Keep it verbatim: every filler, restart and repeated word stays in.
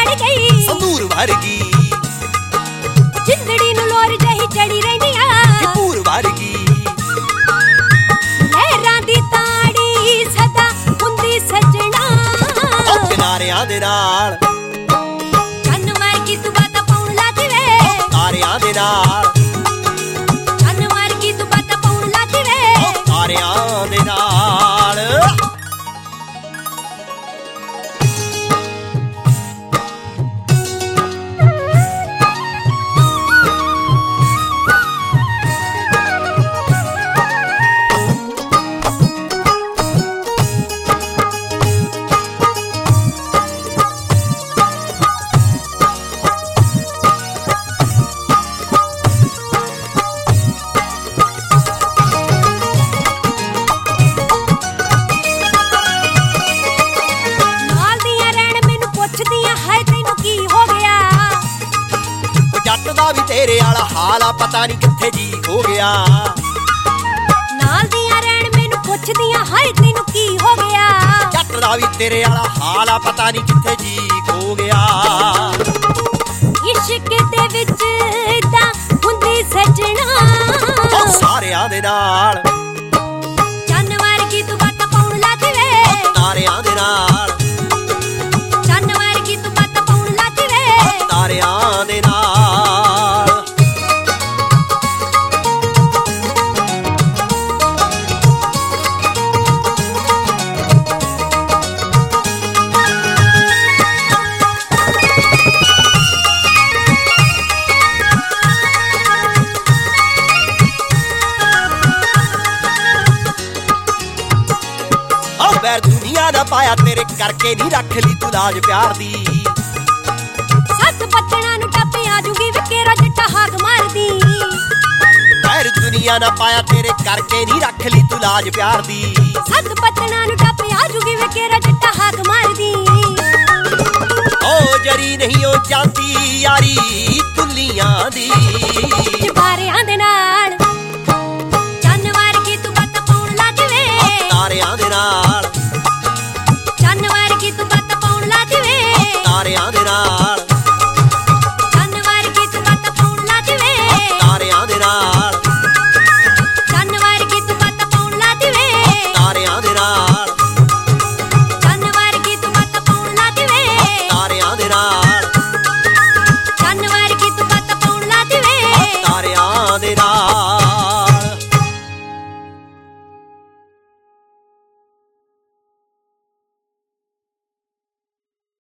ਚੜ ਗਈ ਸੰਦੂਰ ਵਰਗੀ ਜਿੰਦੜੀ ਨੂੰ ਲੋਰ ਜਹੀ ਚੜੀ ਰਹਿੰਦੀ ਆ ਭੂਰ ਵਰਗੀ ਲਹਿਰਾਂ ਦੀ ਤਾੜੀ ਸਦਾ ਹੁੰਦੀ ਸਜਣਾ ਉਹ ਕਿਨਾਰਿਆਂ ਦੇ ਨਾਲ ਚੰਨ ਵਰਗੀ ਤੂੰ ਬਾਤਾਂ ਪਾਉਣ ਲੱਗ ਵੇ ਤਾਰਿਆਂ ਦੇ ਨਾਲ ਚੰਨ ਵਰਗੀ ਤੂੰ ਬਾਤਾਂ ਪਾਉਣ ਲੱਗ ਵੇ ਤਾਰਿਆਂ ਦੇ ਨਾਲ ਜੱਟ ਦਾ ਵੀ ਤੇਰੇ ਵਾਲਾ ਹਾਲ ਆ ਪਤਾ ਨਹੀਂ ਕਿੱਥੇ ਜੀ ਹੋ ਗਿਆ ਨਾਲ ਦੀਆਂ ਰਹਿਣ ਮੈਨੂੰ ਪੁੱਛਦੀਆਂ ਹਾਏ ਤੈਨੂੰ ਕੀ ਹੋ ਗਿਆ ਜੱਟ ਦਾ ਵੀ ਤੇਰੇ ਵਾਲਾ ਹਾਲ ਆ ਪਤਾ ਨਹੀਂ ਕਿੱਥੇ ਜੀ ਹੋ ਗਿਆ ਇਸ਼ਕ ਦੇ ਵਿੱਚ ਤਾਂ ਹੁੰਦੀ ਸਜਣਾ ਉਹ ਸਾਰਿਆਂ ਦੇ ਨਾਲ ਚੰਨ ਵਰਗੀ ਤੂੰ ਬਾਤਾਂ ਪਾਉਣ ਲੱਗ ਵੇ ਤਾਰਿਆਂ ਦੇ ਨਾਲ ਚੰਨ ਵਰਗੀ ਤੂੰ ਬਾਤਾਂ ਪਾਉਣ ਲੱਗ ਵੇ ਤਾਰਿਆਂ ਦੇ ਨਾਲ ਵੈਰ ਦੁਨੀਆ ਦਾ ਪਾਇਆ ਤੇਰੇ ਕਰਕੇ ਨਹੀਂ ਰੱਖ ਲਈ ਤੂੰ ਲਾਜ ਪਿਆਰ ਦੀ ਸੱਤ ਪੱਤਣਾ ਨੂੰ ਟੱਪ ਆਜੂਗੀ ਵਿਕੇਰਾ ਜੱਟਾ ਹਾਕ ਮਾਰਦੀ ਵੈਰ ਦੁਨੀਆ ਦਾ ਪਾਇਆ ਤੇਰੇ ਕਰਕੇ ਨਹੀਂ ਰੱਖ ਲਈ ਤੂੰ ਲਾਜ ਪਿਆਰ ਦੀ ਸੱਤ ਪੱਤਣਾ ਨੂੰ ਟੱਪ ਆਜੂਗੀ ਵਿਕੇਰਾ ਜੱਟਾ ਹਾਕ ਮਾਰਦੀ ਓ ਜਰੀ ਨਹੀਂ ਉਹ ਜਾਂਦੀ ਯਾਰੀ ਤੁੱਲੀਆਂ ਦੀ ਚਬਾਰਿਆਂ ਦੇ ਨਾਲ